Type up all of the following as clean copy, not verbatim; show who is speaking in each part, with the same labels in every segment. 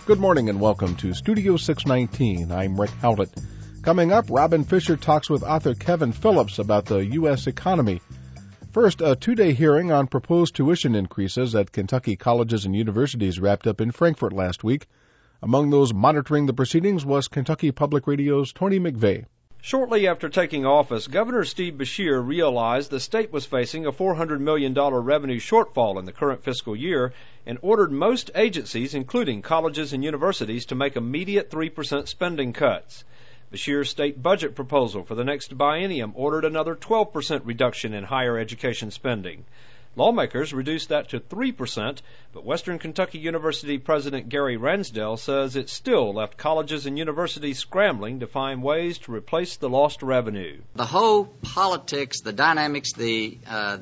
Speaker 1: Good morning and welcome to Studio 619. I'm Rick Howlett. Coming up, Robin Fisher talks with author Kevin Phillips about the U.S. economy. First, a two-day hearing on proposed tuition increases at Kentucky colleges and universities wrapped up in Frankfort last week. Among those monitoring the proceedings was Kentucky Public Radio's Tony McVeigh.
Speaker 2: Shortly after taking office, Governor Steve Beshear realized the state was facing a $400 million revenue shortfall in the current fiscal year and ordered most agencies, including colleges and universities, to make immediate 3% spending cuts. Beshear's state budget proposal for the next biennium ordered another 12% reduction in higher education spending. Lawmakers reduced that to 3%, but Western Kentucky University President Gary Ransdell says it still left colleges and universities scrambling to find ways to replace the lost revenue.
Speaker 3: The whole politics, the dynamics, the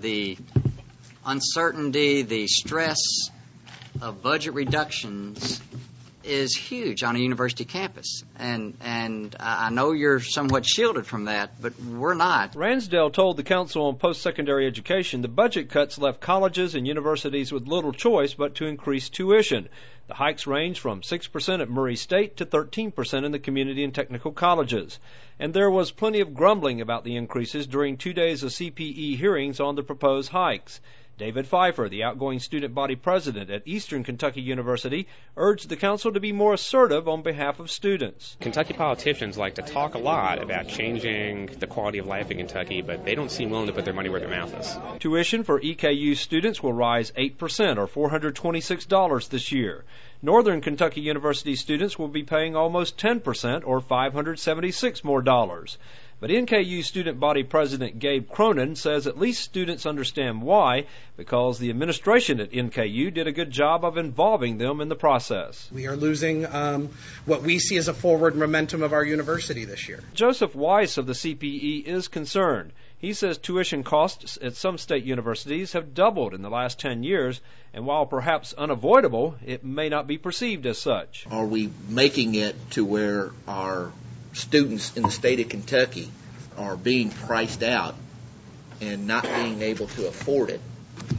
Speaker 3: uncertainty, the stress of budget reductions is huge on a university campus, and I know you're somewhat shielded from that, but we're not.
Speaker 2: Ransdell told the Council on Post-Secondary Education the budget cuts left colleges and universities with little choice but to increase tuition. The hikes range from 6% at Murray State to 13% in the community and technical colleges. And there was plenty of grumbling about the increases during 2 days of CPE hearings on the proposed hikes. David Pfeiffer, the outgoing student body president at Eastern Kentucky University, urged the council to be more assertive on behalf of students.
Speaker 4: Kentucky politicians like to talk a lot about changing the quality of life in Kentucky, but they don't seem willing to put their money where their mouth is.
Speaker 2: Tuition for EKU students will rise 8% or $426 this year. Northern Kentucky University students will be paying almost 10% or $576 more dollars. But NKU student body president Gabe Cronin says at least students understand why, because the administration at NKU did a good job of involving them in the process.
Speaker 5: We are losing what we see as a forward momentum of our university this year.
Speaker 2: Joseph Weiss of the CPE is concerned. He says tuition costs at some state universities have doubled in the last 10 years, and while perhaps unavoidable, it may not be perceived as such.
Speaker 6: Are we making it to where our students in the state of Kentucky are being priced out and not being able to afford it,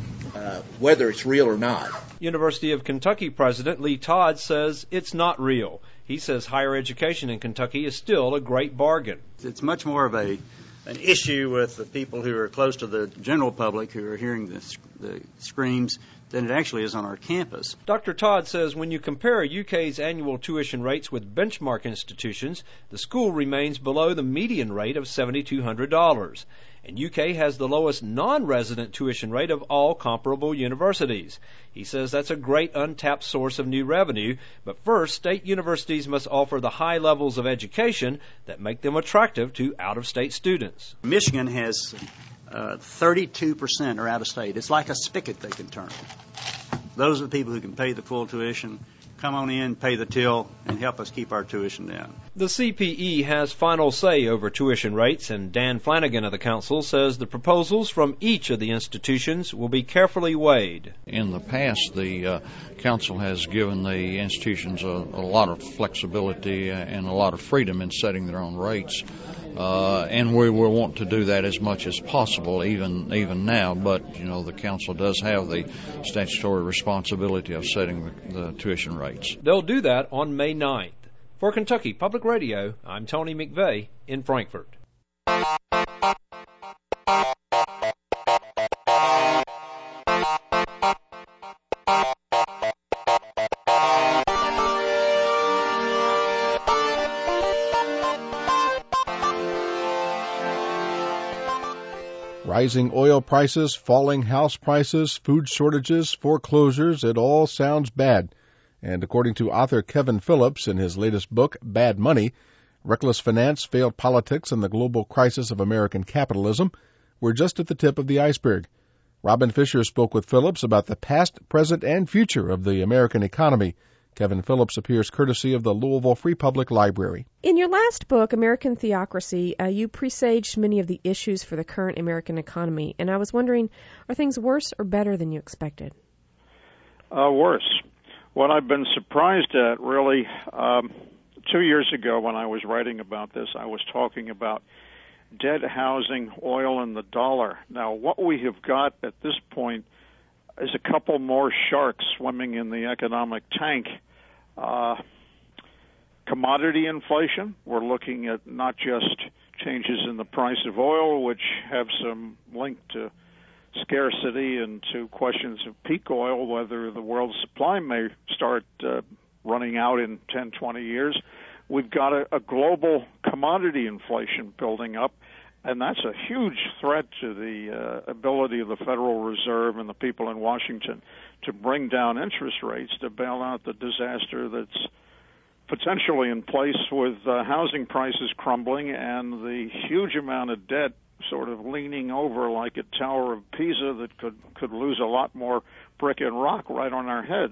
Speaker 6: whether it's real or not?
Speaker 2: University of Kentucky President Lee Todd says it's not real. He says higher education in Kentucky is still a great bargain.
Speaker 7: It's much more of an issue with the people who are close to the general public who are hearing the screams than it actually is on our campus.
Speaker 2: Dr. Todd says when you compare UK's annual tuition rates with benchmark institutions, the school remains below the median rate of $7,200. And UK has the lowest non-resident tuition rate of all comparable universities. He says that's a great untapped source of new revenue, but first, state universities must offer the high levels of education that make them attractive to out-of-state students.
Speaker 7: Michigan has 32% are out of state. It's like a spigot they can turn. Those are the people who can pay the full tuition. Come on in, pay the till, and help us keep our tuition down.
Speaker 2: The CPE has final say over tuition rates, and Dan Flanagan of the council says the proposals from each of the institutions will be carefully weighed.
Speaker 8: In the past, the council has given the institutions a lot of flexibility and a lot of freedom in setting their own rates. And we will want to do that as much as possible, even now. But, the council does have the statutory responsibility of setting the tuition rates.
Speaker 2: They'll do that on May 9th. For Kentucky Public Radio, I'm Tony McVeigh in Frankfort.
Speaker 1: Rising oil prices, falling house prices, food shortages, foreclosures, it all sounds bad. And according to author Kevin Phillips in his latest book, Bad Money, Reckless Finance, Failed Politics, and the Global Crisis of American Capitalism, we're just at the tip of the iceberg. Robin Fisher spoke with Phillips about the past, present, and future of the American economy. Kevin Phillips appears courtesy of the Louisville Free Public Library.
Speaker 9: In your last book, American Theocracy, you presaged many of the issues for the current American economy, and I was wondering, are things worse or better than you expected?
Speaker 10: Worse. What I've been surprised at, really, 2 years ago when I was writing about this, I was talking about dead housing, oil, and the dollar. Now, what we have got at this point is a couple more sharks swimming in the economic tank Commodity inflation, we're looking at not just changes in the price of oil, which have some link to scarcity and to questions of peak oil, whether the world's supply may start running out in 10, 20 years. We've got a global commodity inflation building up, and that's a huge threat to the ability of the Federal Reserve and the people in Washington to bring down interest rates to bail out the disaster that's potentially in place with housing prices crumbling and the huge amount of debt sort of leaning over like a Tower of Pisa that could lose a lot more brick and rock right on our heads.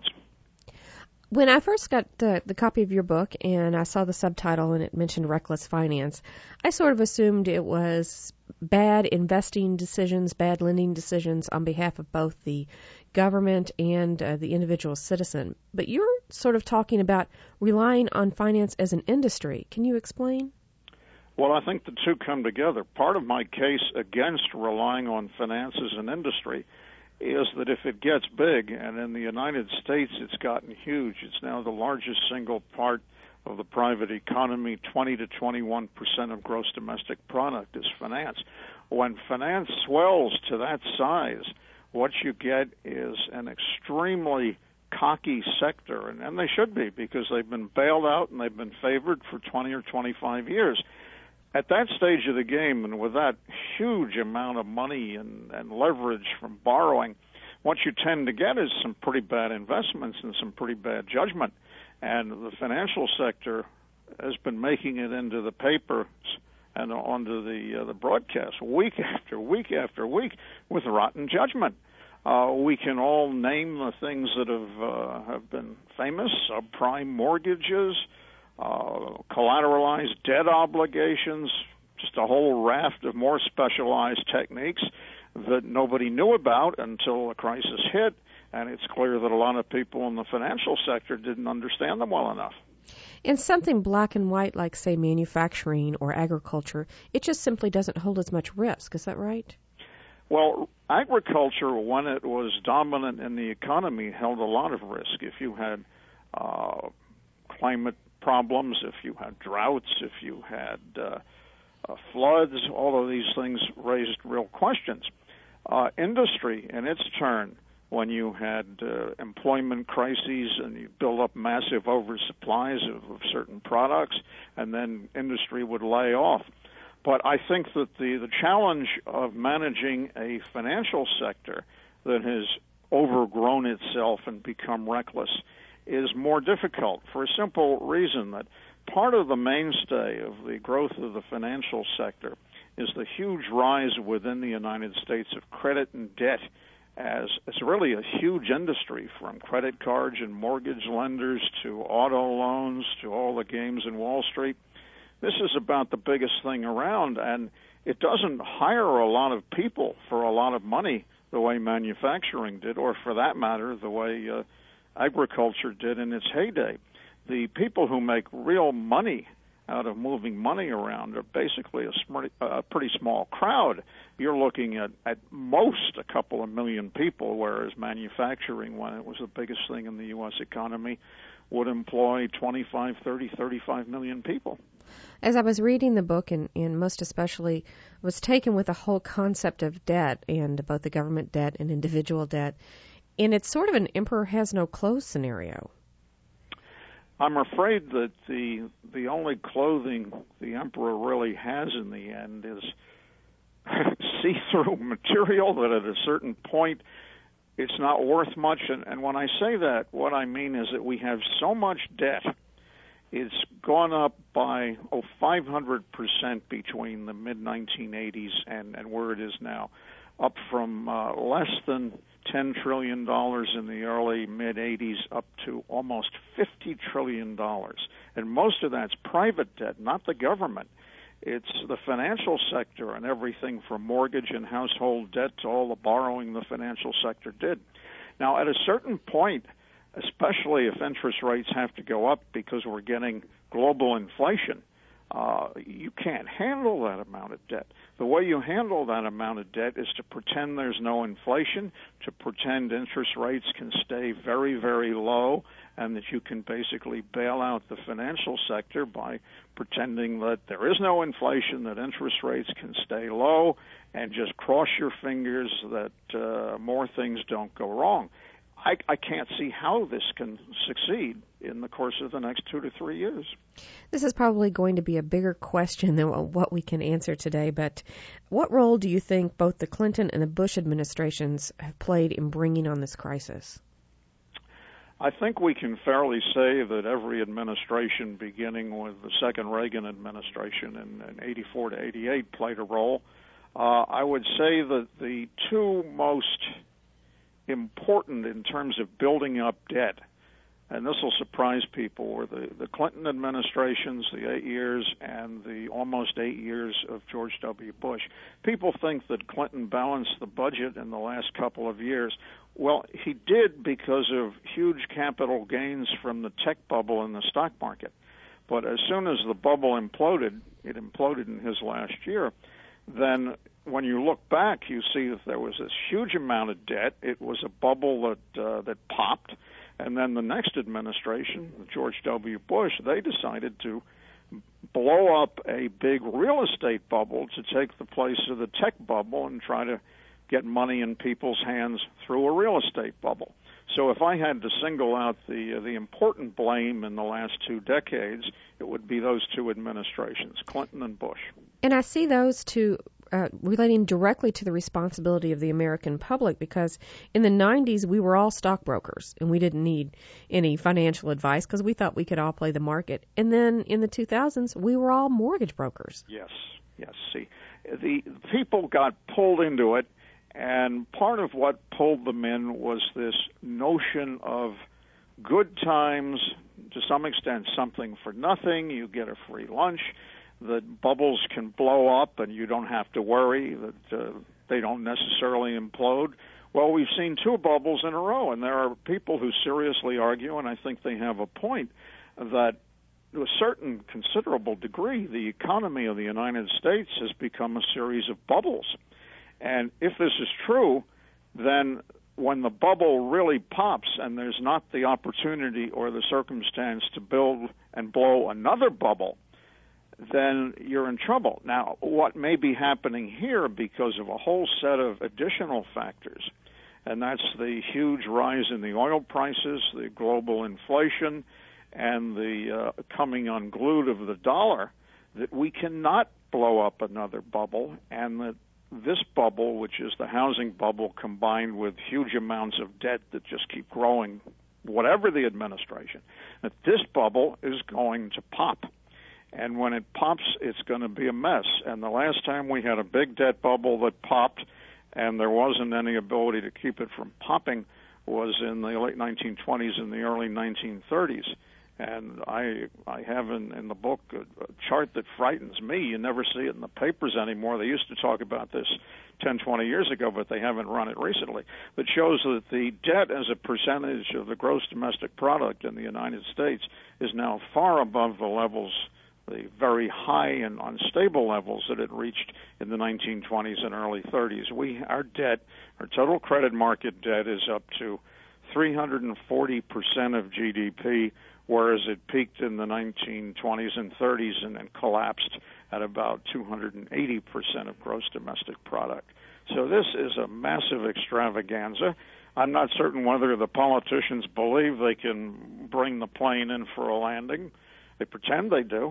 Speaker 9: When I first got the copy of your book and I saw the subtitle and it mentioned reckless finance, I sort of assumed it was bad investing decisions, bad lending decisions on behalf of both the government and the individual citizen. But you're sort of talking about relying on finance as an industry. Can you explain?
Speaker 10: Well, I think the two come together. Part of my case against relying on finance as an industry is that if it gets big, and in the United States it's gotten huge, it's now the largest single part of the private economy, 20 to 21% of gross domestic product is finance. When finance swells to that size, what you get is an extremely cocky sector, and they should be because they've been bailed out and they've been favored for 20 or 25 years. At that stage of the game, and with that huge amount of money and leverage from borrowing, what you tend to get is some pretty bad investments and some pretty bad judgment. And the financial sector has been making it into the papers and onto the broadcast week after week after week with rotten judgment. We can all name the things that have been famous: subprime mortgages, collateralized debt obligations, just a whole raft of more specialized techniques that nobody knew about until the crisis hit, and it's clear that a lot of people in the financial sector didn't understand them well enough.
Speaker 9: In something black and white like, say, manufacturing or agriculture, it just simply doesn't hold as much risk. Is that right?
Speaker 10: Well, agriculture, when it was dominant in the economy, held a lot of risk. If you had climate problems, if you had droughts, if you had floods, all of these things raised real questions. Industry, in its turn, when you had employment crises and you build up massive oversupplies of certain products, and then industry would lay off. But I think that the challenge of managing a financial sector that has overgrown itself and become reckless is more difficult for a simple reason that part of the mainstay of the growth of the financial sector is the huge rise within the United States of credit and debt as it's really a huge industry, from credit cards and mortgage lenders to auto loans to all the games in Wall Street. This is about the biggest thing around, and it doesn't hire a lot of people for a lot of money the way manufacturing did, or for that matter, the way agriculture did in its heyday. The people who make real money out of moving money around are basically a pretty small crowd. You're looking at most a couple of million people, whereas manufacturing, when it was the biggest thing in the U.S. economy, would employ 25, 30, 35 million people.
Speaker 9: As I was reading the book, and most especially was taken with the whole concept of debt, and both the government debt and individual debt, and it's sort of an emperor has no clothes scenario.
Speaker 10: I'm afraid that the only clothing the emperor really has in the end is see-through material that at a certain point it's not worth much. And when I say that, what I mean is that we have so much debt. It's gone up by 500% between the mid-1980s and where it is now, up from less than $10 trillion in the early mid-'80s up to almost $50 trillion. And most of that's private debt, not the government. It's the financial sector and everything from mortgage and household debt to all the borrowing the financial sector did. Now, at a certain point, especially if interest rates have to go up because we're getting global inflation, You can't handle that amount of debt. The way you handle that amount of debt is to pretend there's no inflation, to pretend interest rates can stay very, very low, and that you can basically bail out the financial sector by pretending that there is no inflation, that interest rates can stay low, and just cross your fingers that more things don't go wrong. I can't see how this can succeed in the course of the next 2 to 3 years.
Speaker 9: This is probably going to be a bigger question than what we can answer today, but what role do you think both the Clinton and the Bush administrations have played in bringing on this crisis?
Speaker 10: I think we can fairly say that every administration, beginning with the second Reagan administration in 84 to 88, played a role. I would say that the two most important in terms of building up debt, and this will surprise people, were the Clinton administrations, the 8 years, and the almost 8 years of George W. Bush. People think that Clinton balanced the budget in the last couple of years. Well, he did because of huge capital gains from the tech bubble in the stock market. But as soon as the bubble imploded, it imploded in his last year, then when you look back, you see that there was this huge amount of debt. It was a bubble that popped. And then the next administration, George W. Bush, they decided to blow up a big real estate bubble to take the place of the tech bubble and try to get money in people's hands through a real estate bubble. So if I had to single out the important blame in the last 2 decades, it would be those two administrations, Clinton and Bush.
Speaker 9: And I see those two relating directly to the responsibility of the American public, because in the 90s we were all stockbrokers and we didn't need any financial advice because we thought we could all play the market. And then in the 2000s we were all mortgage brokers.
Speaker 10: Yes. See, the people got pulled into it, and part of what pulled them in was this notion of good times, to some extent something for nothing, you get a free lunch, that bubbles can blow up and you don't have to worry that they don't necessarily implode. Well, we've seen 2 bubbles in a row, and there are people who seriously argue, and I think they have a point, that to a certain considerable degree, the economy of the United States has become a series of bubbles. And if this is true, then when the bubble really pops and there's not the opportunity or the circumstance to build and blow another bubble, then you're in trouble. Now, what may be happening here because of a whole set of additional factors, and that's the huge rise in the oil prices, the global inflation, and the coming unglued of the dollar, that we cannot blow up another bubble, and that this bubble, which is the housing bubble combined with huge amounts of debt that just keep growing, whatever the administration, that this bubble is going to pop. And when it pops, it's going to be a mess. And the last time we had a big debt bubble that popped and there wasn't any ability to keep it from popping was in the late 1920s and the early 1930s. And I have in the book a chart that frightens me. You never see it in the papers anymore. They used to talk about this 10, 20 years ago, but they haven't run it recently. That shows that the debt as a percentage of the gross domestic product in the United States is now far above the levels, the very high and unstable levels that it reached in the 1920s and early 30s. Our debt, our total credit market debt, is up to 340% of GDP, whereas it peaked in the 1920s and 30s and then collapsed at about 280% of gross domestic product. So this is a massive extravaganza. I'm not certain whether the politicians believe they can bring the plane in for a landing. They pretend they do.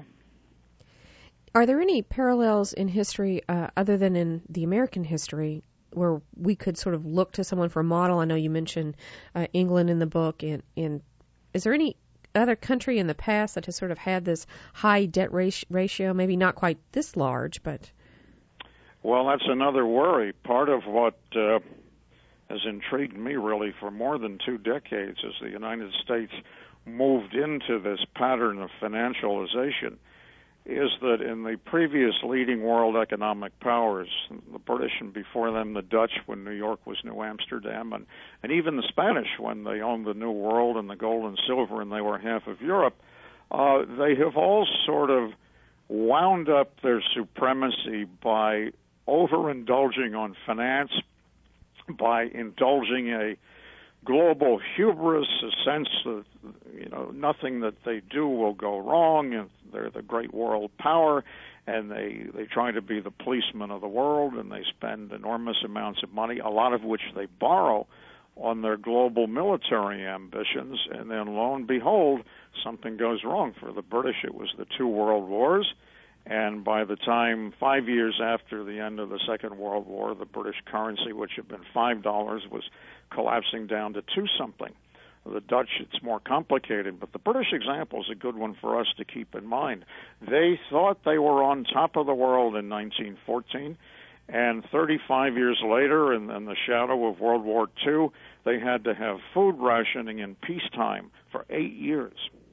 Speaker 9: Are there any parallels in history other than in the American history where we could sort of look to someone for a model? I know you mentioned England in the book. And is there any other country in the past that has sort of had this high debt ratio, maybe not quite this large, but...
Speaker 10: Well, that's another worry. Part of what has intrigued me really for more than 2 decades as the United States moved into this pattern of financialization is that in the previous leading world economic powers, the British and before them the Dutch when New York was New Amsterdam, and even the Spanish when they owned the New World and the gold and silver and they were half of Europe, they have all sort of wound up their supremacy by overindulging on finance, by indulging a global hubris, a sense that, nothing that they do will go wrong, and they're the great world power, and they try to be the policeman of the world, and they spend enormous amounts of money, a lot of which they borrow on their global military ambitions, and then lo and behold, something goes wrong. For the British, it was the 2 world wars, and by the time 5 years after the end of the Second World War, the British currency, which had been $5, was collapsing down to 2-something. The Dutch, it's more complicated, but the British example is a good one for us to keep in mind. They thought they were on top of the world in 1914, and 35 years later, in the shadow of World War II, they had to have food rationing in peacetime for 8 years.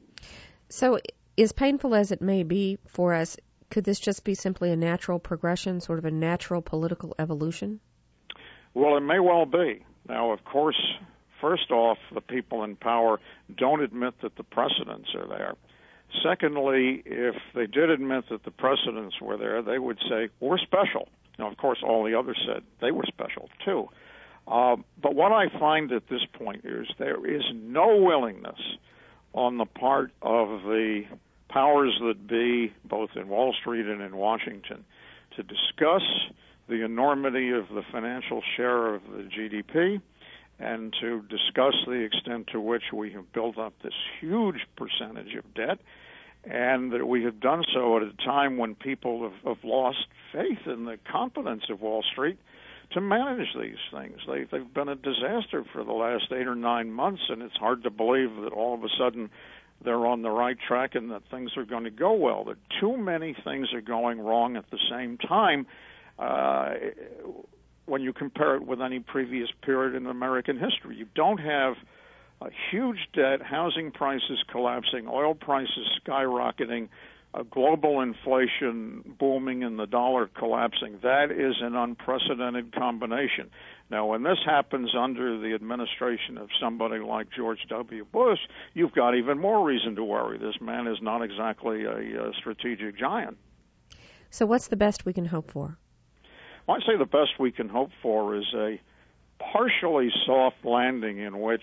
Speaker 9: So, as painful as it may be for us, could this just be simply a natural progression, sort of a natural political evolution?
Speaker 10: Well, it may well be. Now, of course, first off, the people in power don't admit that the precedents are there. Secondly, if they did admit that the precedents were there, they would say, we're special. Now, of course, all the others said they were special, too. But what I find at this point is there is no willingness on the part of the powers that be, both in Wall Street and in Washington, to discuss the enormity of the financial share of the GDP and to discuss the extent to which we have built up this huge percentage of debt, and that we have done so at a time when people have lost faith in the competence of Wall Street to manage these things. They've been a disaster for the last 8 or 9 months, and it's hard to believe that all of a sudden they're on the right track and that things are going to go well. That too many things are going wrong at the same time when you compare it with any previous period in American history. You don't have a huge debt, housing prices collapsing, oil prices skyrocketing, global inflation booming, and the dollar collapsing. That is an unprecedented combination. Now, when this happens under the administration of somebody like George W. Bush, you've got even more reason to worry. This man is not exactly a strategic giant.
Speaker 9: So what's the best we can hope for?
Speaker 10: Well, I'd say the best we can hope for is a partially soft landing in which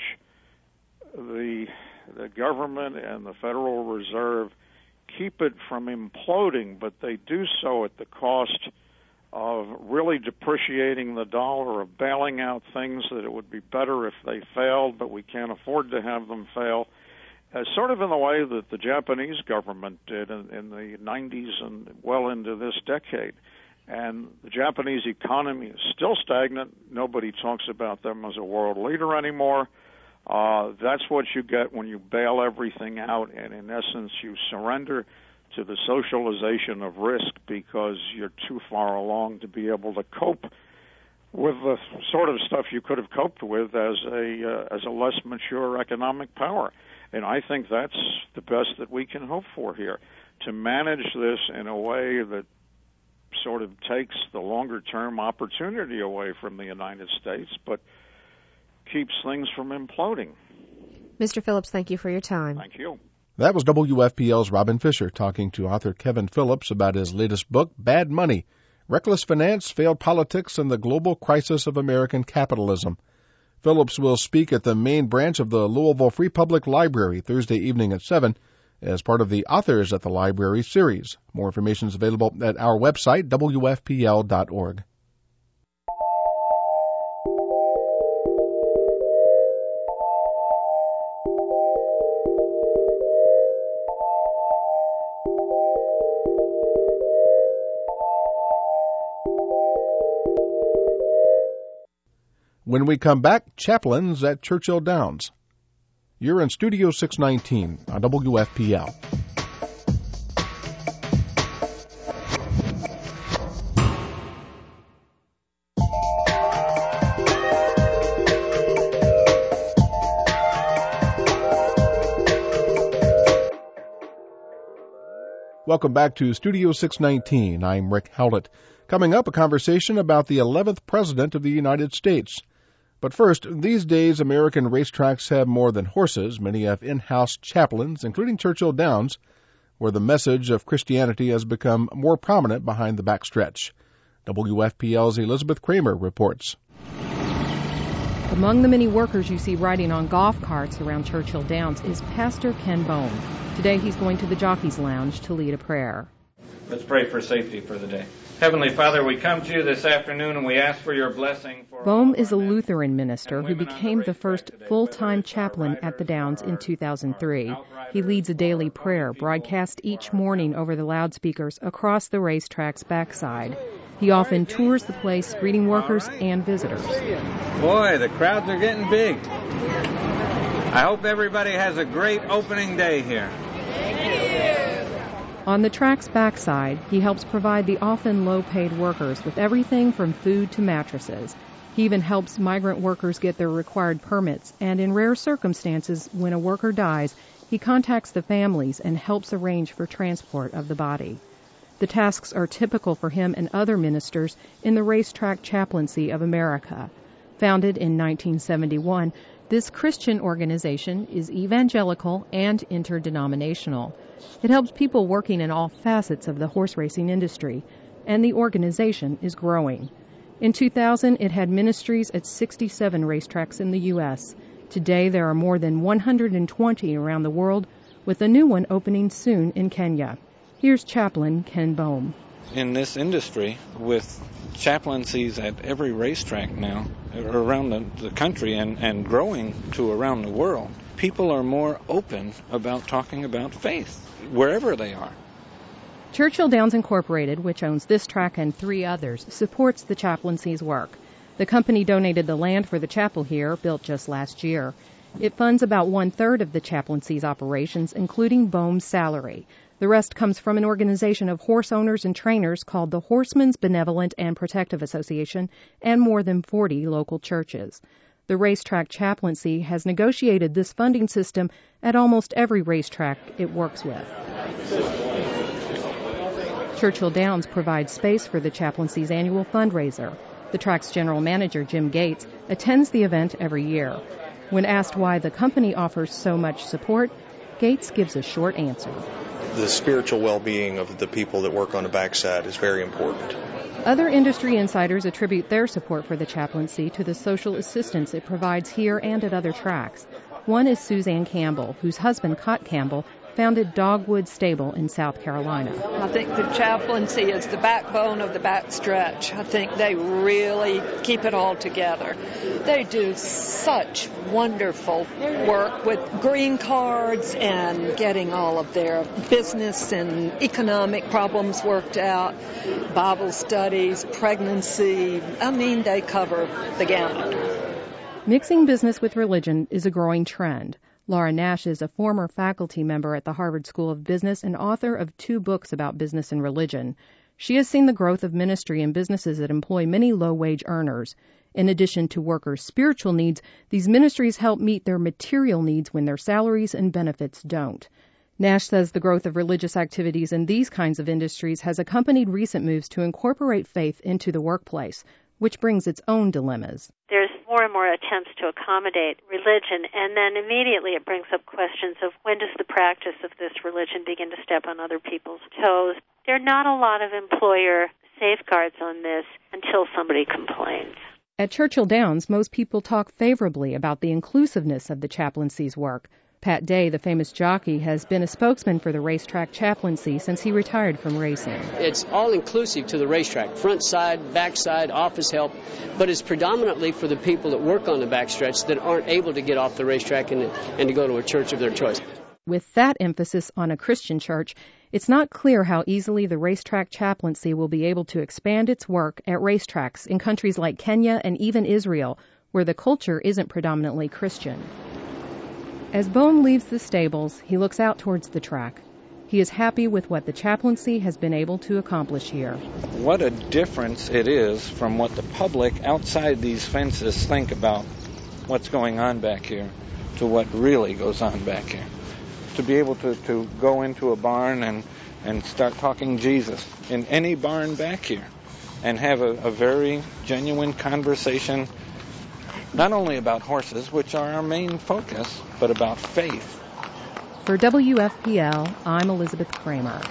Speaker 10: the government and the Federal Reserve keep it from imploding, but they do so at the cost of really depreciating the dollar, of bailing out things that it would be better if they failed, but we can't afford to have them fail. Sort of in the way that the Japanese government did in the 90s and well into this decade. And the Japanese economy is still stagnant. Nobody talks about them as a world leader anymore. That's what you get when you bail everything out, and in essence you surrender to the socialization of risk because you're too far along to be able to cope with the sort of stuff you could have coped with as a less mature economic power. And I think that's the best that we can hope for here, to manage this in a way that sort of takes the longer-term opportunity away from the United States, but keeps things from imploding.
Speaker 9: Mr. Phillips, thank you for your time.
Speaker 10: Thank you.
Speaker 1: That was WFPL's Robin Fisher talking to author Kevin Phillips about his latest book, Bad Money: Reckless Finance, Failed Politics, and the Global Crisis of American Capitalism. Phillips will speak at the main branch of the Louisville Free Public Library Thursday evening at 7 as part of the Authors at the Library series. More information is available at our website, wfpl.org. When we come back, chaplains at Churchill Downs. You're in Studio 619 on WFPL. Welcome back to Studio 619. I'm Rick Howlett. Coming up, a conversation about the 11th President of the United States. But first, these days American racetracks have more than horses. Many have in-house chaplains, including Churchill Downs, where the message of Christianity has become more prominent behind the backstretch. WFPL's Elizabeth Kramer reports.
Speaker 11: Among the many workers you see riding on golf carts around Churchill Downs is Pastor Ken Bohm. Today he's going to the Jockey's Lounge to lead a prayer.
Speaker 12: Let's pray for safety for the day. Heavenly Father, we come to you this afternoon and we ask for your blessing.
Speaker 11: Bohm is a Lutheran minister who became the first full-time chaplain at the Downs in 2003. He leads a daily prayer broadcast each morning over the loudspeakers across the racetrack's backside. He often tours the place, greeting workers and visitors.
Speaker 12: Boy, the crowds are getting big. I hope everybody has a great opening day here.
Speaker 11: On the track's backside, he helps provide the often low-paid workers with everything from food to mattresses. He even helps migrant workers get their required permits, and in rare circumstances, when a worker dies, he contacts the families and helps arrange for transport of the body. The tasks are typical for him and other ministers in the Racetrack Chaplaincy of America. Founded in 1971, this Christian organization is evangelical and interdenominational. It helps people working in all facets of the horse racing industry, and the organization is growing. In 2000, it had ministries at 67 racetracks in the U.S. Today, there are more than 120 around the world, with a new one opening soon in Kenya. Here's Chaplain Ken Bohm.
Speaker 12: In this industry, with chaplaincies at every racetrack now around the country and growing to around the world, people are more open about talking about faith wherever they are.
Speaker 11: Churchill Downs Incorporated, which owns this track and 3 others, supports the chaplaincy's work. The company donated the land for the chapel here, built just last year. It funds about 1/3 of the chaplaincy's operations, including Bohm's salary. The rest comes from an organization of horse owners and trainers called the Horsemen's Benevolent and Protective Association and more than 40 local churches. The Racetrack Chaplaincy has negotiated this funding system at almost every racetrack it works with. Churchill Downs provides space for the chaplaincy's annual fundraiser. The track's general manager, Jim Gates, attends the event every year. When asked why the company offers so much support, Gates gives a short answer.
Speaker 13: The spiritual well-being of the people that work on the backside is very important.
Speaker 11: Other industry insiders attribute their support for the chaplaincy to the social assistance it provides here and at other tracks. One is Suzanne Campbell, whose husband, Cott Campbell, founded Dogwood Stable in South Carolina.
Speaker 14: I think the chaplaincy is the backbone of the backstretch. I think they really keep it all together. They do such wonderful work with green cards and getting all of their business and economic problems worked out, Bible studies, pregnancy. I mean, they cover the gamut.
Speaker 11: Mixing business with religion is a growing trend. Laura Nash is a former faculty member at the Harvard School of Business and author of 2 books about business and religion. She has seen the growth of ministry in businesses that employ many low-wage earners. In addition to workers' spiritual needs, these ministries help meet their material needs when their salaries and benefits don't. Nash says the growth of religious activities in these kinds of industries has accompanied recent moves to incorporate faith into the workplace, which brings its own dilemmas.
Speaker 15: There's more and more attempts to accommodate religion, and then immediately it brings up questions of when does the practice of this religion begin to step on other people's toes. There are not a lot of employer safeguards on this until somebody complains.
Speaker 11: At Churchill Downs, most people talk favorably about the inclusiveness of the chaplaincy's work. Pat Day, the famous jockey, has been a spokesman for the Racetrack Chaplaincy since he retired from racing.
Speaker 16: It's all-inclusive to the racetrack, front side, back side, office help, but it's predominantly for the people that work on the backstretch that aren't able to get off the racetrack and to go to a church of their choice.
Speaker 11: With that emphasis on a Christian church, it's not clear how easily the Racetrack Chaplaincy will be able to expand its work at racetracks in countries like Kenya and even Israel, where the culture isn't predominantly Christian. As Bohm leaves the stables, he looks out towards the track. He is happy with what the chaplaincy has been able to accomplish here.
Speaker 12: What a difference it is from what the public outside these fences think about what's going on back here to what really goes on back here. To be able to go into a barn and start talking Jesus in any barn back here and have a very genuine conversation, not only about horses, which are our main focus, but about faith
Speaker 11: For WFPL, I'm Elizabeth Kramer.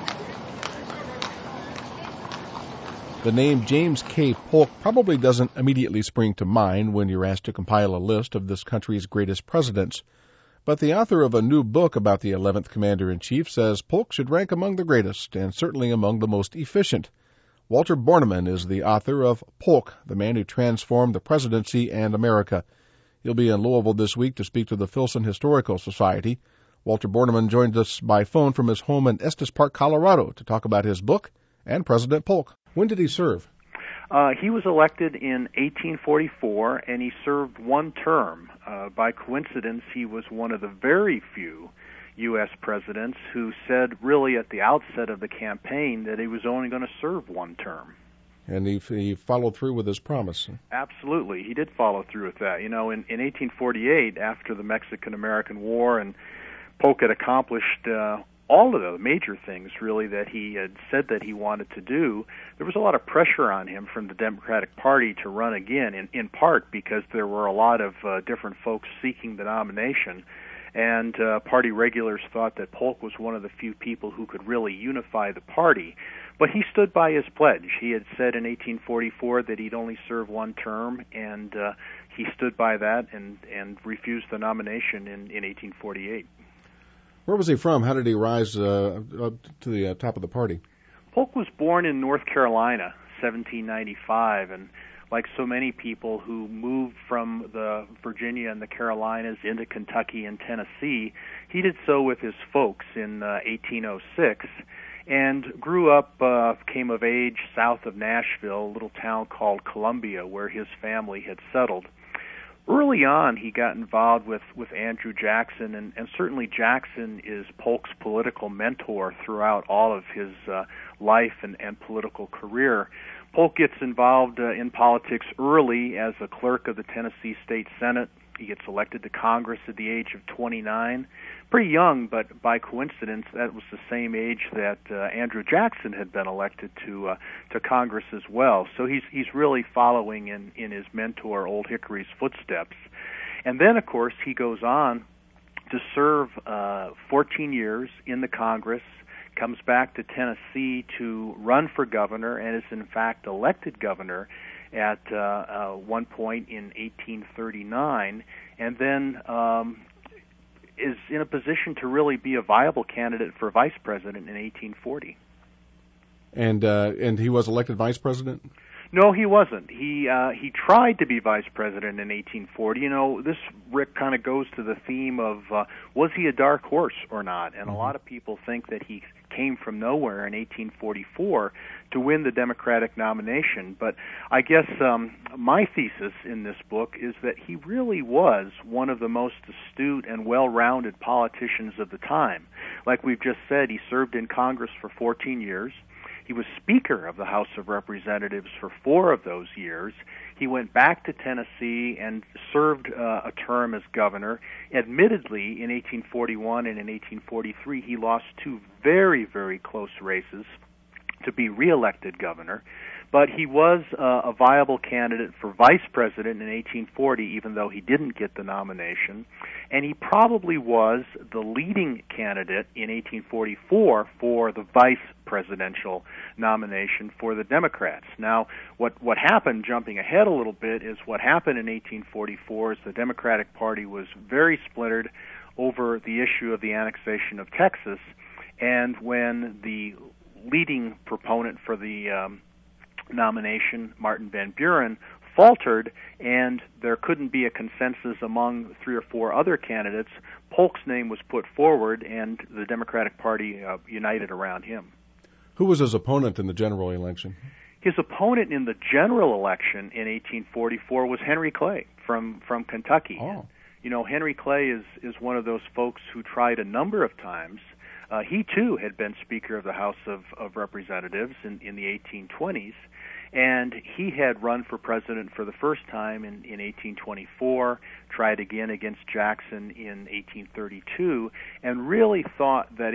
Speaker 1: The name James K. Polk probably doesn't immediately spring to mind when you're asked to compile a list of this country's greatest presidents. But the author of a new book about the 11th Commander-in-Chief says Polk should rank among the greatest and certainly among the most efficient. Walter Borneman is the author of Polk, the man who transformed the presidency and America. He'll be in Louisville this week to speak to the Filson Historical Society. Walter Borneman joins us by phone from his home in Estes Park, Colorado, to talk about his book and President Polk. When did he serve?
Speaker 17: He was elected in 1844, and he served one term. By coincidence, he was one of the very few U.S. presidents who said really at the outset of the campaign that he was only going to serve one term.
Speaker 1: And he followed through with his promise.
Speaker 17: Absolutely. He did follow through with that. In 1848, after the Mexican-American War, and Polk had accomplished all of the major things, really, that he had said that he wanted to do, there was a lot of pressure on him from the Democratic Party to run again, in part because there were a lot of different folks seeking the nomination. And party regulars thought that Polk was one of the few people who could really unify the party. But he stood by his pledge. He had said in 1844 that he'd only serve one term, and he stood by that and refused the nomination in 1848.
Speaker 1: Where was he from? How did he rise up to the top of the party?
Speaker 17: Polk was born in North Carolina, 1795, and like so many people who moved from the Virginia and the Carolinas into Kentucky and Tennessee, he did so with his folks in 1806 and grew up, came of age south of Nashville, a little town called Columbia, where his family had settled. Early on, he got involved with Andrew Jackson, and certainly Jackson is Polk's political mentor throughout all of his life and political career. Polk gets involved in politics early as a clerk of the Tennessee State Senate. He gets elected to Congress at the age of 29. Pretty young, but by coincidence, that was the same age that Andrew Jackson had been elected to Congress as well. So he's really following in his mentor, Old Hickory's footsteps. And then, of course, he goes on to serve 14 years in the Congress, comes back to Tennessee to run for governor, and is in fact elected governor at one point in 1839, and then is in a position to really be a viable candidate for vice president in 1840.
Speaker 1: And he was elected vice president?
Speaker 17: No, he wasn't. He tried to be vice president in 1840. This, Rick, kind of goes to the theme of was he a dark horse or not? And a lot of people think that he came from nowhere in 1844 to win the Democratic nomination. But I guess my thesis in this book is that he really was one of the most astute and well-rounded politicians of the time. Like we've just said, he served in Congress for 14 years. He was Speaker of the House of Representatives for 4 of those years. He went back to Tennessee and served a term as governor. Admittedly, in 1841 and in 1843, he lost 2 very, very close races to be reelected governor. But he was a viable candidate for vice president in 1840, even though he didn't get the nomination. And he probably was the leading candidate in 1844 for the vice presidential nomination for the Democrats. Now, what happened, jumping ahead a little bit, is what happened in 1844 is the Democratic Party was very splintered over the issue of the annexation of Texas. And when the leading proponent for the nomination, Martin Van Buren, faltered, and there couldn't be a consensus among 3 or 4 other candidates, Polk's name was put forward, and the Democratic Party united around him.
Speaker 1: Who was his opponent in the general election?
Speaker 17: His opponent in the general election in 1844 was Henry Clay from Kentucky.
Speaker 1: Oh.
Speaker 17: Henry Clay is one of those folks who tried a number of times. He, too, had been Speaker of the House of Representatives in the 1820s, and he had run for president for the first time in 1824, tried again against Jackson in 1832, and really thought that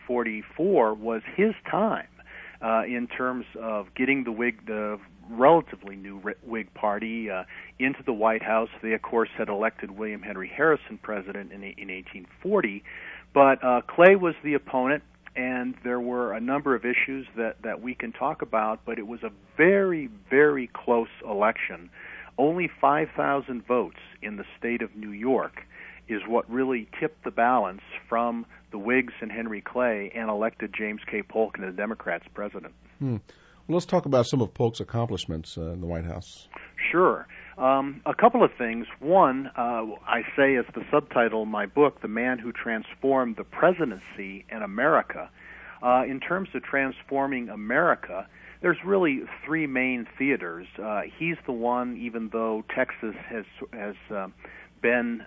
Speaker 17: 1844 was his time in terms of getting the relatively new Whig Party into the White House. They, of course, had elected William Henry Harrison president in 1840, But Clay was the opponent, and there were a number of issues that we can talk about, but it was a very, very close election. Only 5,000 votes in the state of New York is what really tipped the balance from the Whigs and Henry Clay and elected James K. Polk and the Democrats president.
Speaker 1: Well, let's talk about some of Polk's accomplishments in the White House.
Speaker 17: Sure. A couple of things. One, I say as the subtitle of my book, The Man Who Transformed the Presidency in America. In terms of transforming America, there's really three main theaters. He's the one, even though Texas has been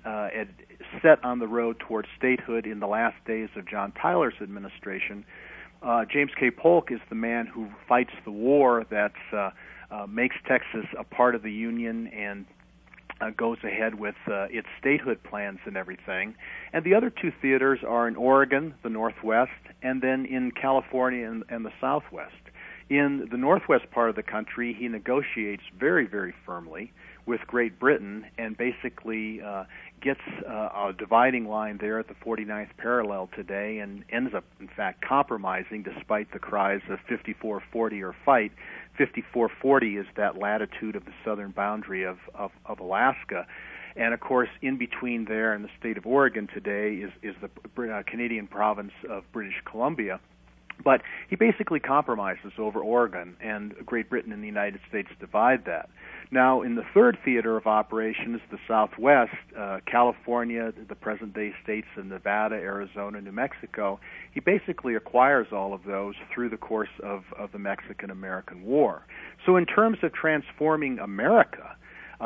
Speaker 17: set on the road towards statehood in the last days of John Tyler's administration. James K. Polk is the man who fights the war that makes Texas a part of the Union and goes ahead with its statehood plans and everything. And the other two theaters are in Oregon, the Northwest, and then in California and the Southwest. In the Northwest part of the country, he negotiates very, very firmly with Great Britain and basically gets a dividing line there at the 49th parallel today and ends up, in fact, compromising despite the cries of 54-40 or fight. 54-40 is that latitude of the southern boundary of Alaska. And, of course, in between there and the state of Oregon today is the Canadian province of British Columbia. But he basically compromises over Oregon, and Great Britain and the United States divide that. Now, in the third theater of operations, the Southwest, California, the present-day states of Nevada, Arizona, New Mexico, he basically acquires all of those through the course of the Mexican-American War. So in terms of transforming America,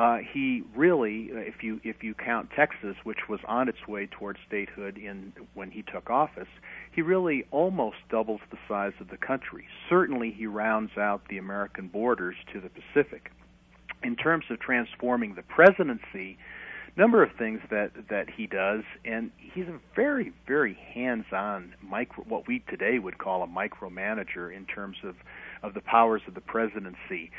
Speaker 17: he really, if you count Texas, which was on its way towards statehood when he took office, he really almost doubles the size of the country. Certainly he rounds out the American borders to the Pacific. In terms of transforming the presidency, number of things that he does, and he's a very, very hands-on what we today would call a micromanager in terms of the powers of the presidency.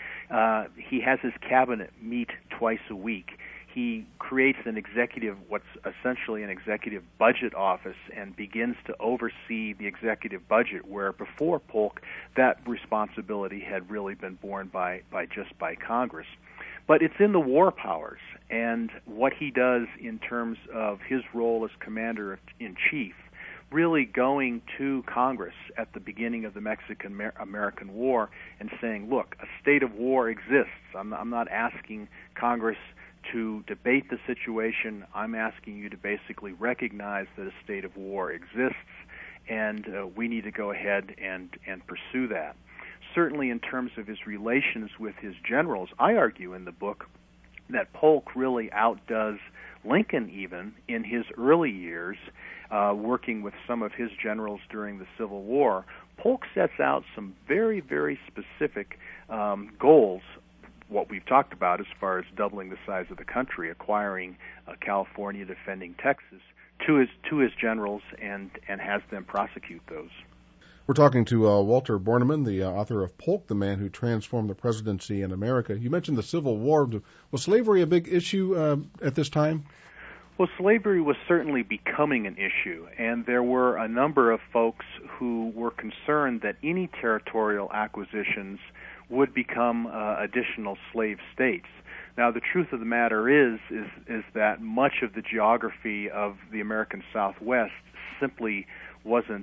Speaker 17: He has his cabinet meet twice a week. He creates what's essentially an executive budget office and begins to oversee the executive budget, where before Polk, that responsibility had really been borne by Congress. But it's in the war powers, and what he does in terms of his role as commander-in-chief, really going to Congress at the beginning of the Mexican-American War and saying, look, a state of war exists. I'm not asking Congress to debate the situation. I'm asking you to basically recognize that a state of war exists, and we need to go ahead and pursue that. Certainly in terms of his relations with his generals, I argue in the book that Polk really outdoes Lincoln even in his early years, working with some of his generals during the Civil War. Polk sets out some very, very specific goals, what we've talked about as far as doubling the size of the country, acquiring California, defending Texas, to his generals, and has them prosecute those.
Speaker 1: We're talking to Walter Borneman, the author of Polk, the Man Who Transformed the Presidency in America. You mentioned the Civil War. Was slavery a big issue at this time?
Speaker 17: Well, slavery was certainly becoming an issue, and there were a number of folks who were concerned that any territorial acquisitions would become additional slave states. Now, the truth of the matter is that much of the geography of the American Southwest simply wasn't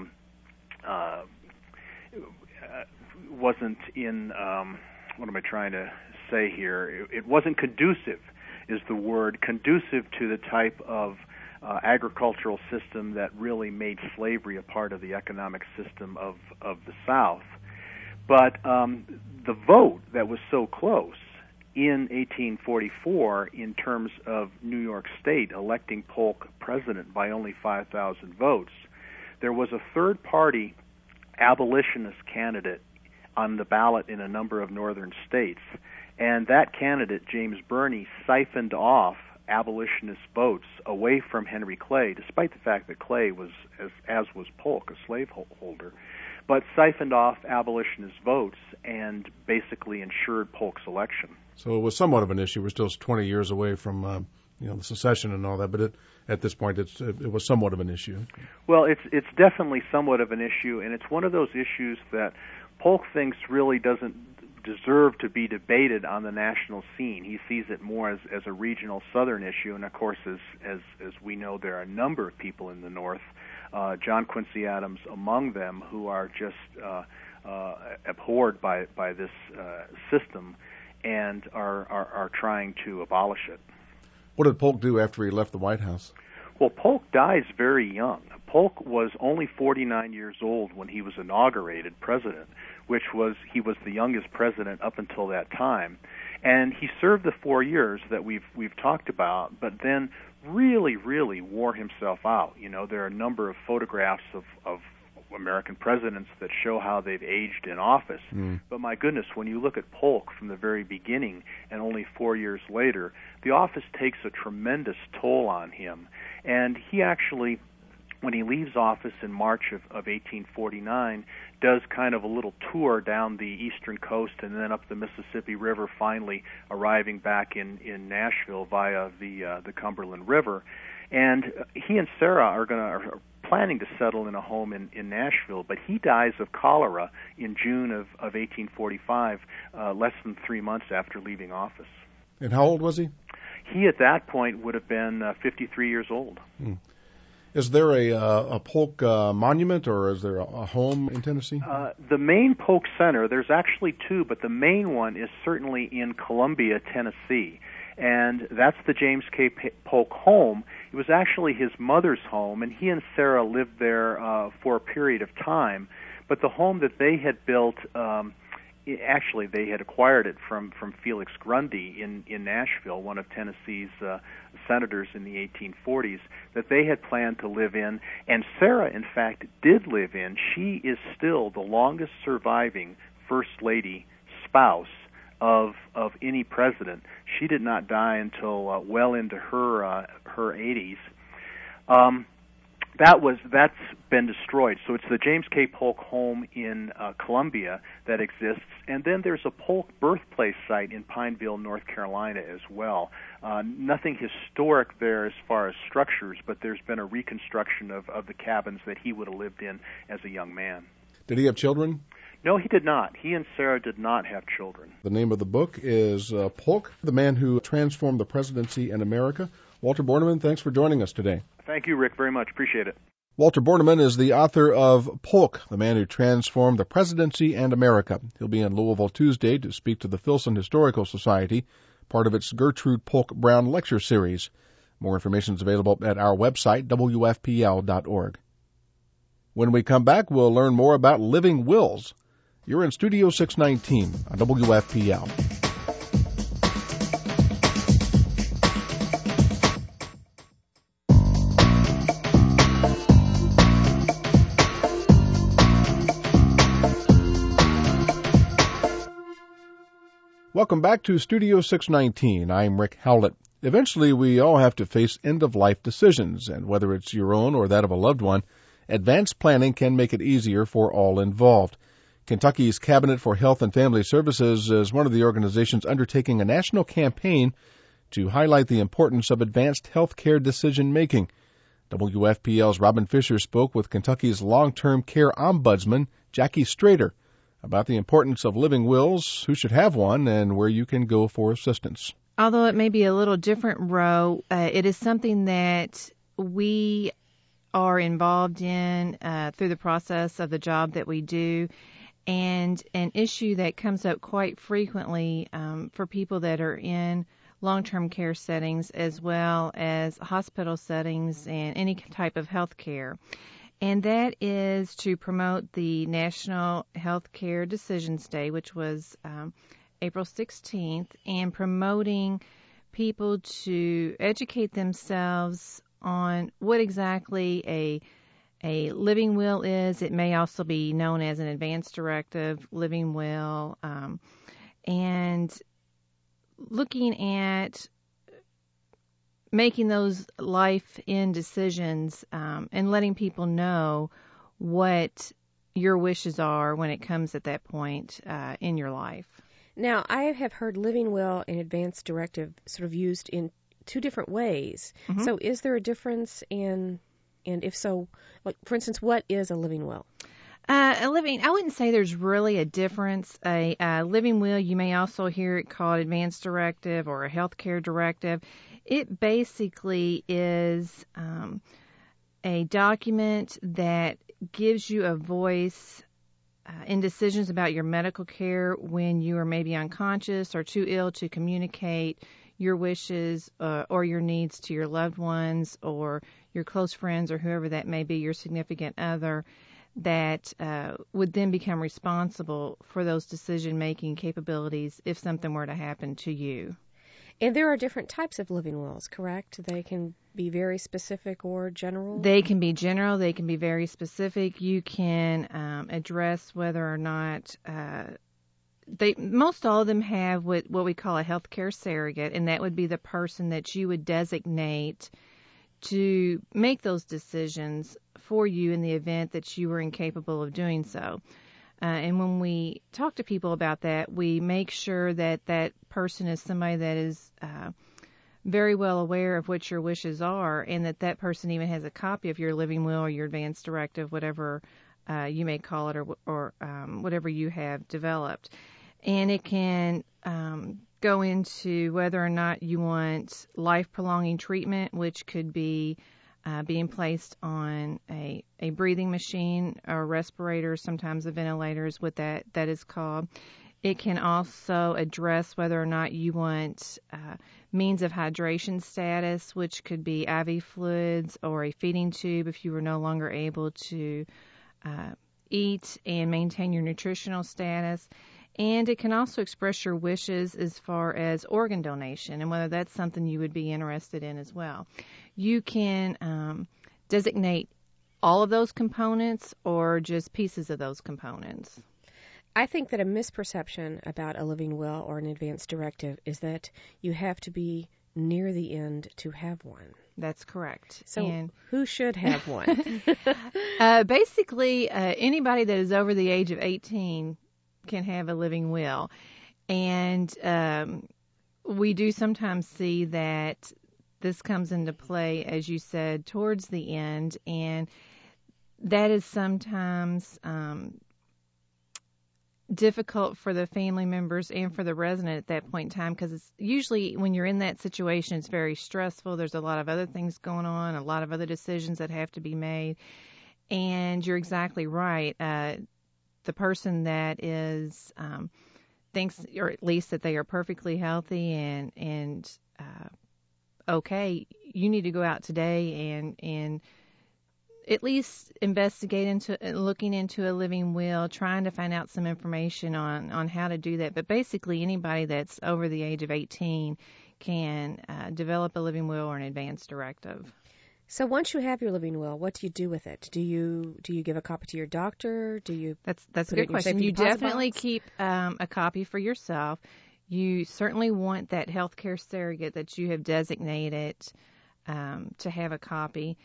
Speaker 17: in what am I trying to say here? It wasn't conducive, is the word, conducive to the type of agricultural system that really made slavery a part of the economic system of the South. But the vote that was so close in 1844 in terms of New York State electing Polk president by only 5,000 votes, there was a third-party abolitionist candidate on the ballot in a number of northern states, and that candidate, James Birney, siphoned off abolitionist votes away from Henry Clay, despite the fact that Clay was, as was Polk, a slaveholder, but siphoned off abolitionist votes and basically ensured Polk's election.
Speaker 1: So it was somewhat of an issue. We're still 20 years away from the secession and all that, but at this point it was somewhat of an issue.
Speaker 17: Well, it's definitely somewhat of an issue, and it's one of those issues that Polk thinks really doesn't deserve to be debated on the national scene. He sees it more as a regional Southern issue, and of course, as we know, there are a number of people in the North, John Quincy Adams among them, who are just abhorred by this system and are trying to abolish it.
Speaker 1: What did Polk do after he left the White House?
Speaker 17: Well, Polk dies very young. Polk was only 49 years old when he was inaugurated president, he was the youngest president up until that time. And he served the 4 years that we've talked about, but then really, really wore himself out. There are a number of photographs of American presidents that show how they've aged in office. But my goodness, when you look at Polk from the very beginning and only 4 years later, the office takes a tremendous toll on him. And he actually, when he leaves office in March of 1849, does kind of a little tour down the eastern coast and then up the Mississippi River, finally arriving back in Nashville via the Cumberland River. And he and Sarah are planning to settle in a home in Nashville, but he dies of cholera in June of 1845, less than 3 months after leaving office.
Speaker 1: And how old was he?
Speaker 17: He, at that point, would have been 53 years old.
Speaker 1: Is there a Polk monument, or is there a home in Tennessee?
Speaker 17: The main Polk Center, there's actually two, but the main one is certainly in Columbia, Tennessee. And that's the James K. Polk home. It was actually his mother's home, and he and Sarah lived there for a period of time. But the home that they had built, actually they had acquired it from Felix Grundy in Nashville, one of Tennessee's senators in the 1840s, that they had planned to live in. And Sarah, in fact, did live in. She is still the longest surviving First Lady spouse of any president. She did not die until well into her 80s. That's been destroyed. So it's the James K. Polk home in Columbia that exists, and then there's a Polk birthplace site in Pineville, North Carolina as well. Nothing historic there as far as structures, but there's been a reconstruction of the cabins that he would have lived in as a young man.
Speaker 1: Did he have children?
Speaker 17: No, he did not. He and Sarah did not have children.
Speaker 1: The name of the book is Polk, the Man Who Transformed the Presidency in America. Walter Borneman, thanks for joining us today.
Speaker 17: Thank you, Rick, very much. Appreciate it.
Speaker 1: Walter Borneman is the author of Polk, the Man Who Transformed the Presidency and America. He'll be in Louisville Tuesday to speak to the Filson Historical Society, part of its Gertrude Polk Brown Lecture Series. More information is available at our website, wfpl.org. When we come back, we'll learn more about living wills. You're in Studio 619 on WFPL. Welcome back to Studio 619. I'm Rick Howlett. Eventually, we all have to face end-of-life decisions, and whether it's your own or that of a loved one, advanced planning can make it easier for all involved. Kentucky's Cabinet for Health and Family Services is one of the organizations undertaking a national campaign to highlight the importance of advanced health care decision-making. WFPL's Robin Fisher spoke with Kentucky's long-term care ombudsman, Jackie Strader, about the importance of living wills, who should have one, and where you can go for assistance.
Speaker 18: Although it may be a little different, Ro, it is something that we are involved in through the process of the job that we do, and an issue that comes up quite frequently for people that are in long-term care settings as well as hospital settings and any type of health care. And that is to promote the National Health Care Decisions Day, which was April 16th, and promoting people to educate themselves on what exactly a living will is. It may also be known as an advance directive living will, and looking at making those life-end decisions and letting people know what your wishes are when it comes at that point in your life.
Speaker 9: Now, I have heard living will and advance directive sort of used in two different ways.
Speaker 18: Mm-hmm.
Speaker 9: So is there a difference and if so, like, for instance, what is a living will?
Speaker 18: I wouldn't say there's really a difference. A living will, you may also hear it called advance directive or a healthcare directive. It basically is a document that gives you a voice in decisions about your medical care when you are maybe unconscious or too ill to communicate your wishes or your needs to your loved ones or your close friends or whoever that may be, your significant other, that would then become responsible for those decision-making capabilities if something were to happen to you.
Speaker 9: And there are different types of living wills, correct? They can be very specific or general?
Speaker 18: They can be general. They can be very specific. You can address whether or not most all of them have what we call a healthcare surrogate, and that would be the person that you would designate to make those decisions for you in the event that you were incapable of doing so. And when we talk to people about that, we make sure that that person is somebody that is very well aware of what your wishes are, and that that person even has a copy of your living will or your advance directive, whatever you may call it, or whatever you have developed. And it can go into whether or not you want life-prolonging treatment, which could be being placed on a breathing machine or a respirator, sometimes a ventilator is what that is called. It can also address whether or not you want means of hydration status, which could be IV fluids or a feeding tube if you were no longer able to eat and maintain your nutritional status. And it can also express your wishes as far as organ donation and whether that's something you would be interested in as well. You can designate all of those components or just pieces of those components.
Speaker 9: I think that a misperception about a living will or an advance directive is that you have to be near the end to have one.
Speaker 18: That's correct.
Speaker 9: So
Speaker 18: and
Speaker 9: who should have one?
Speaker 18: Basically, anybody that is over the age of 18 can have a living will. And we do sometimes see that this comes into play, as you said, towards the end, and that is sometimes difficult for the family members and for the resident at that point in time, because it's usually when you're in that situation, it's very stressful. There's a lot of other things going on, a lot of other decisions that have to be made. And you're exactly right. The person that is thinks, or at least that they are perfectly healthy and okay, you need to go out today and at least investigate into looking into a living will, trying to find out some information on how to do that. But basically, anybody that's over the age of 18 can develop a living will or an advance directive.
Speaker 9: So once you have your living will, what do you do with it? Do you give a copy to your doctor? Do you?
Speaker 18: That's a good question. You definitely keep a copy for yourself. You certainly want that healthcare surrogate that you have designated to have a copy.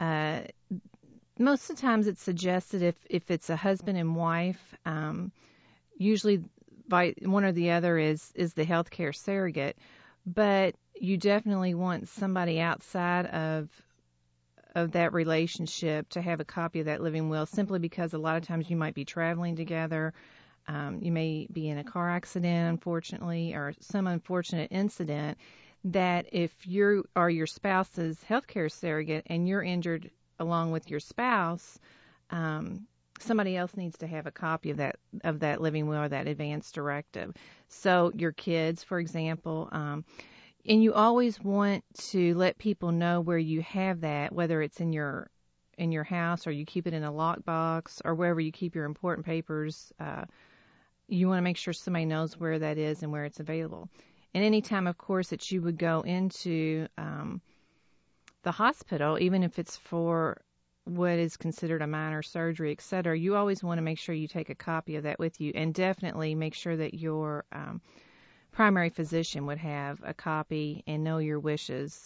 Speaker 18: Most of the times it's suggested if it's a husband and wife, usually by one or the other is the healthcare surrogate, but you definitely want somebody outside of that relationship to have a copy of that living will, simply because a lot of times you might be traveling together. You may be in a car accident, unfortunately, or some unfortunate incident that if you are your spouse's healthcare surrogate and you're injured along with your spouse, somebody else needs to have a copy of that living will or that advance directive. So your kids, for example, and you always want to let people know where you have that, whether it's in your house or you keep it in a lockbox or wherever you keep your important papers. You want to make sure somebody knows where that is and where it's available. And any time, of course, that you would go into the hospital, even if it's for what is considered a minor surgery, et cetera, you always want to make sure you take a copy of that with you, and definitely make sure that your primary physician would have a copy and know your wishes.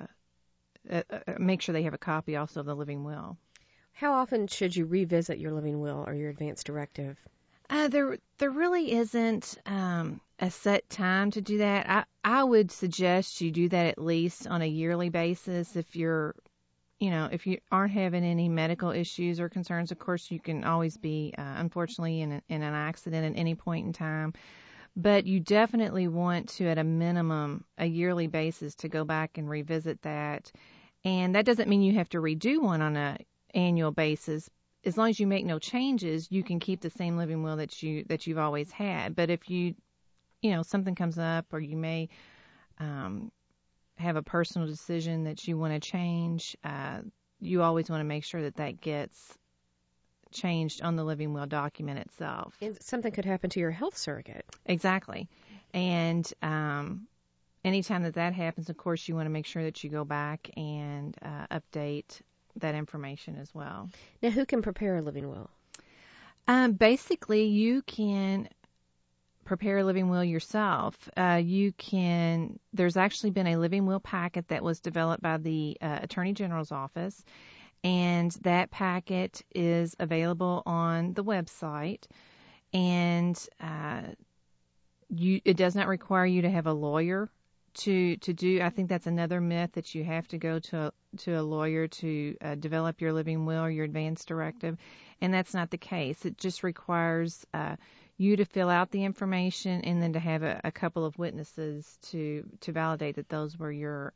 Speaker 18: Make sure they have a copy also of the living will.
Speaker 9: How often should you revisit your living will or your advance directive?
Speaker 18: There really isn't a set time to do that. I would suggest you do that at least on a yearly basis. If you're, if you aren't having any medical issues or concerns, of course you can always be, unfortunately, in an accident at any point in time. But you definitely want to, at a minimum, a yearly basis, to go back and revisit that. And that doesn't mean you have to redo one on an annual basis. As long as you make no changes, you can keep the same living will that you've always had. But if something comes up, or you may have a personal decision that you want to change, you always want to make sure that gets changed on the living will document itself.
Speaker 9: And something could happen to your health surrogate.
Speaker 18: Exactly. And anytime that happens, of course, you want to make sure that you go back and update that information as well.
Speaker 9: Now, who can prepare a living will?
Speaker 18: Basically, you can prepare a living will yourself. There's actually been a living will packet that was developed by the Attorney General's office, and that packet is available on the website. And it does not require you to have a lawyer to do. I think that's another myth, that you have to go to a lawyer to develop your living will or your advance directive, and that's not the case. It just requires you to fill out the information, and then to have a couple of witnesses to validate that those were your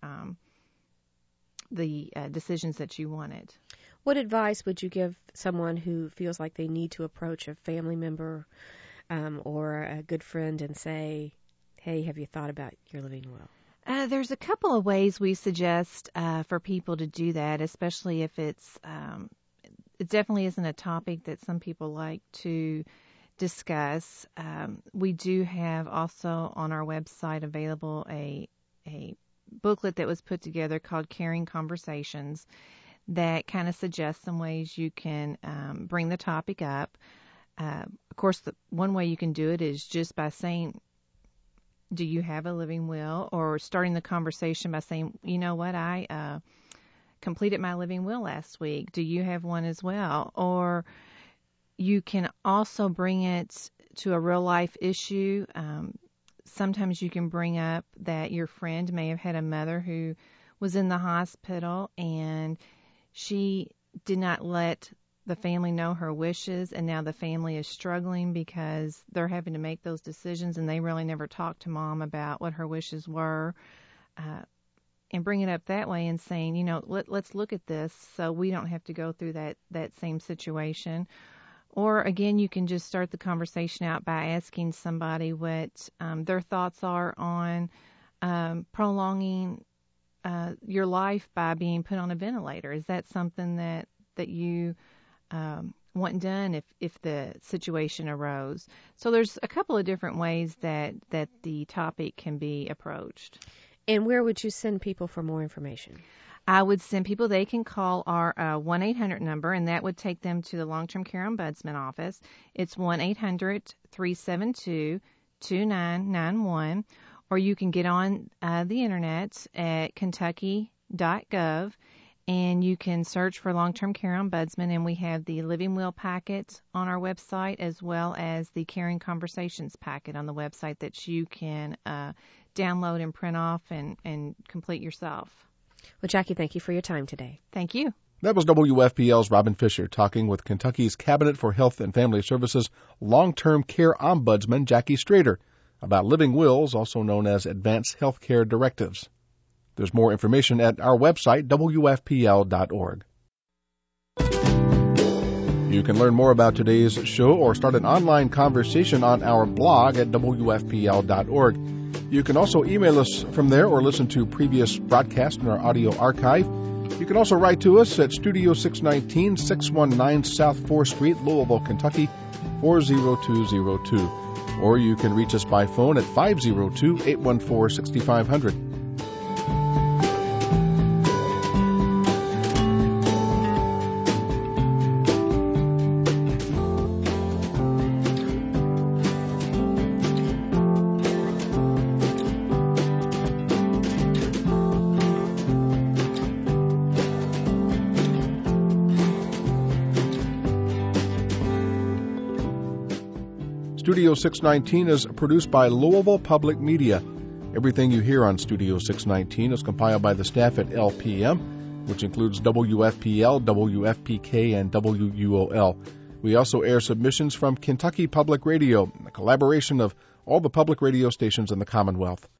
Speaker 18: the decisions that you wanted.
Speaker 9: What advice would you give someone who feels like they need to approach a family member or a good friend and say, hey, have you thought about your living will?
Speaker 18: There's a couple of ways we suggest for people to do that, especially if it definitely isn't a topic that some people like to discuss. We do have also on our website available a booklet that was put together called Caring Conversations that kind of suggests some ways you can bring the topic up. Of course, one way you can do it is just by saying, do you have a living will? Or starting the conversation by saying, you know what, I completed my living will last week. Do you have one as well? Or you can also bring it to a real life issue. Sometimes you can bring up that your friend may have had a mother who was in the hospital, and she did not let the family know her wishes, and now the family is struggling because they're having to make those decisions, and they really never talked to Mom about what her wishes were. And bring it up that way and saying, let's look at this so we don't have to go through that same situation. Or, again, you can just start the conversation out by asking somebody what their thoughts are on prolonging your life by being put on a ventilator. Is that something that you want done if the situation arose? So there's a couple of different ways that the topic can be approached.
Speaker 9: And where would you send people for more information?
Speaker 18: I would send people, they can call our 1-800 number, and that would take them to the Long-Term Care Ombudsman office. It's 1-800-372-2991. Or you can get on the internet at kentucky.gov, and you can search for Long-Term Care Ombudsman, and we have the Living Will packet on our website, as well as the Caring Conversations packet on the website that you can download and print off and complete yourself.
Speaker 9: Well, Jackie, thank you for your time today.
Speaker 18: Thank you.
Speaker 1: That was WFPL's Robin Fisher talking with Kentucky's Cabinet for Health and Family Services Long-Term Care Ombudsman Jackie Strader about living wills, also known as advance health care directives. There's more information at our website, WFPL.org. You can learn more about today's show or start an online conversation on our blog at WFPL.org. You can also email us from there or listen to previous broadcasts in our audio archive. You can also write to us at Studio 619, 619 South 4th Street, Louisville, Kentucky, 40202. Or you can reach us by phone at 502-814-6500. Studio 619 is produced by Louisville Public Media. Everything you hear on Studio 619 is compiled by the staff at LPM, which includes WFPL, WFPK, and WUOL. We also air submissions from Kentucky Public Radio, a collaboration of all the public radio stations in the Commonwealth.